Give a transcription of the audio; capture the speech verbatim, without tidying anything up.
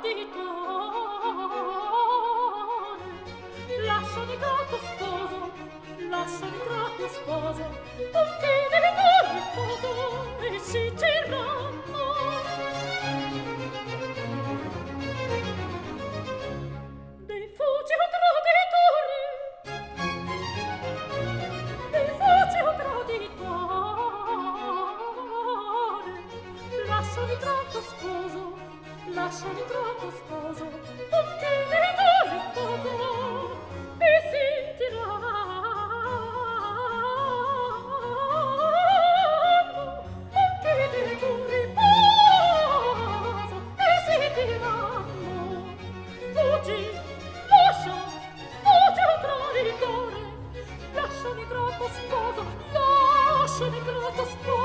traditore, lasciami grato sposo, lasciami grato sposo, un che deve dar riposo e si tiranno. Dei fuggi o traditori, dei fuggi o traditore, lasciami grato sposo, lasciami grato sposo, un che deve dar riposo e si tiranno. Lasciami grato sposo, lasciami grato sposo.